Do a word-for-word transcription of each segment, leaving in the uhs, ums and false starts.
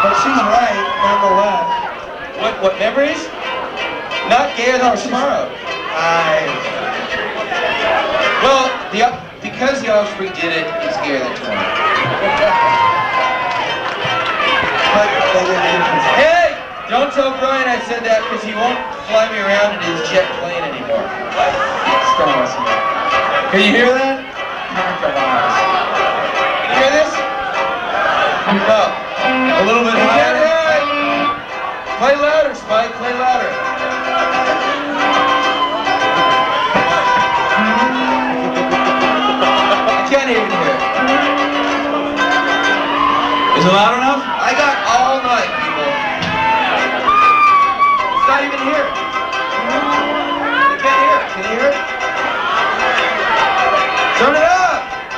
But she's right, nonetheless. What, what memories? Not gayer than tomorrow. I... Well, the, because the Offspring did it, it's gayer than tomorrow. But they didn't even... Hey! Don't tell Brian I said that because he won't fly me around in his jet plane anymore. What? Can you hear that? Can you hear this? No. A little bit You can't higher. hear it. Play louder, Spike. Play louder. I can't even hear it. Is it loud enough? I got all night, people. It's not even here. I can't hear it. Can you hear it? Turn it up!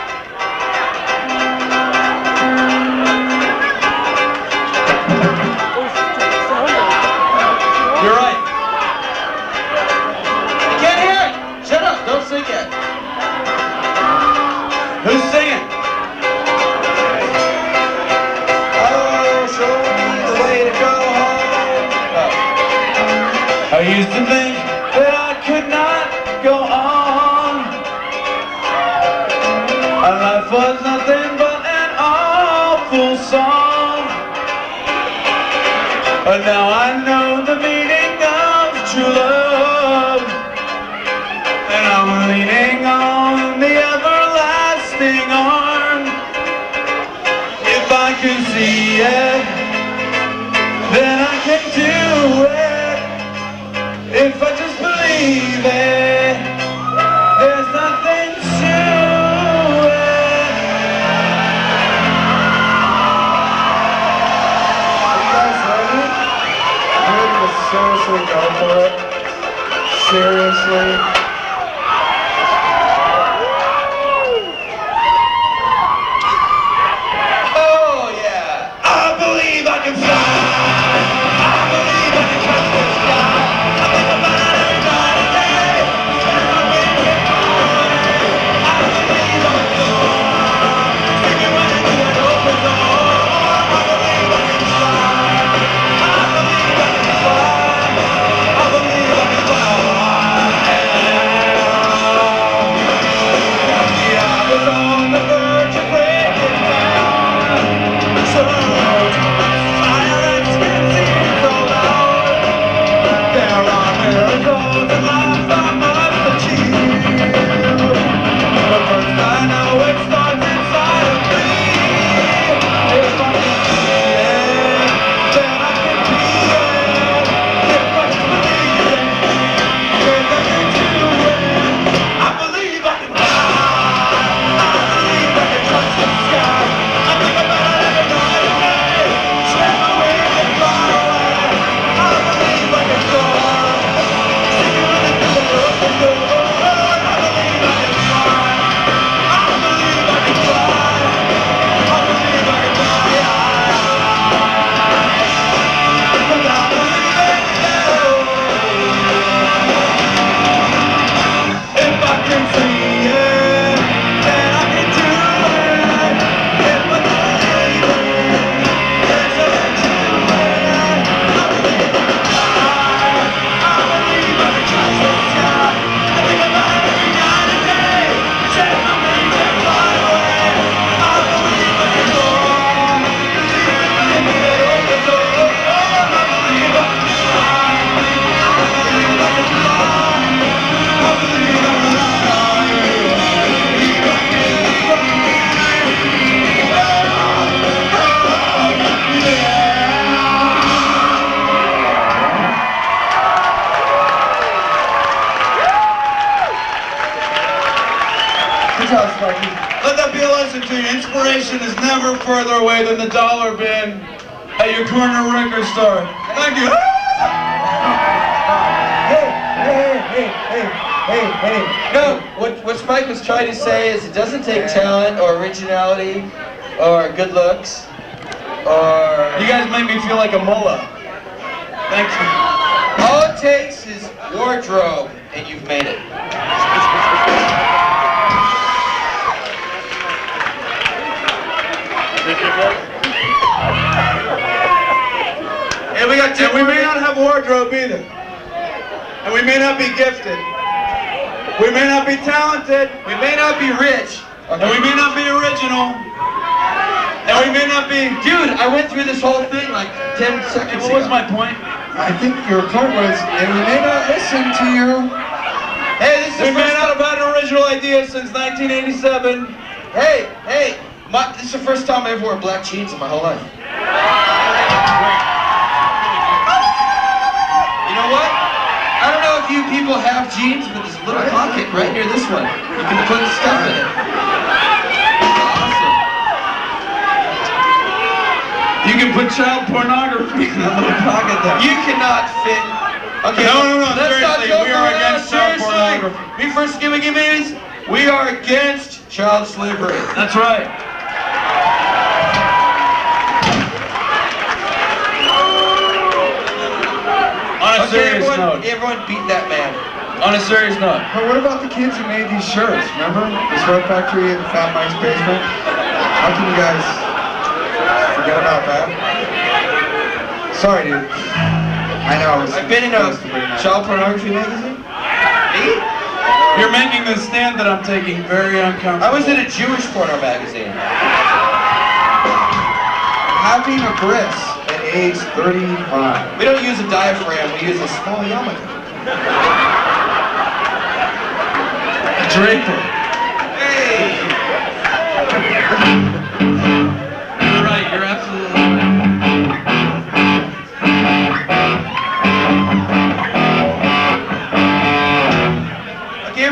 You're right. I can't hear it! Shut up! Don't sing yet. Who's singing? Oh, show me the way to go home. Oh. I used to think that I could not go on. And life was nothing but an awful song. But now I know the meaning of true love. And I'm leaning on the everlasting arm. If I can see it, then I can do it. If I just believe it, there's nothing to it. Are you guys ready? You ready to seriously go for it? Seriously? Oh, yeah. I believe I can fly. I believe I can touch the sky. I think about it every night and day. I believe I can soar. Singing when the door opens door. I believe I can fly. I believe I can fly. I believe I can fly. Yeah, I was on the verge of breaking down. So silence can seem so loud. There are miracles in life I must achieve. But first I know it starts inside of me. If I can see it, then I can be it. If I just believe it, there's nothing to it. I believe I can fly. I believe I can touch the sky. I think about it every night and day. Spread my wings and fly away. I believe I can soar. Singing when the door opens door. I believe I can fly. I believe I can fly. I believe I can fly. Cause I believe it. If I can see it, then I can do it. If I believe it, there's nothing to it. I believe I can fly. I believe I can touch the sky. I think about it every night and day. Spread my wings and fly away. I believe I can soar. Singing when the door opens door. I believe I can fly. I believe I can fly. I believe I can Good job, Sparky. Let that be a lesson to you. Inspiration is never further away than the dollar bin at your corner record store. Thank you. Hey, hey, hey, hey, hey, hey. No, what, what Spike was trying to say is it doesn't take talent or originality or good looks or... You guys make me feel like a mullah. Thank you. All it takes is wardrobe and you've made it. Thank you, guys. either. And we may not be gifted. We may not be talented. We may not be rich. And we may not be original. And we may not be... Dude, I went through this whole thing like ten seconds What was ago. my point? I think your point was, and we may not listen to you. Hey, this is We the may first not time. have had an original idea since nineteen eighty-seven. Hey, hey, my, this is the first time I ever wore black jeans in my whole life. You know what? I don't know if you people have jeans, but there's a little pocket right near this one. You can put stuff in it. Awesome. You can put child pornography in that little pocket there. You cannot fit. Okay. No, no, no, let's not seriously, joke we are around. against child Seriously. pornography. Me first gimmicky means we are against child slavery. That's right. On a Okay, serious everyone, note. everyone beat that man. On a serious note. But what about the kids who made these shirts? Remember? The Sweat Factory in Fat Mike's basement? How can you guys forget about that? Sorry, dude. I know. It was, I've been in a child pornography magazine. Me? You're making the stand that I'm taking very uncomfortable. I was in a Jewish porno magazine. having a bris at age thirty-five. We don't use a diaphragm, we use a small yarmulke. Draper.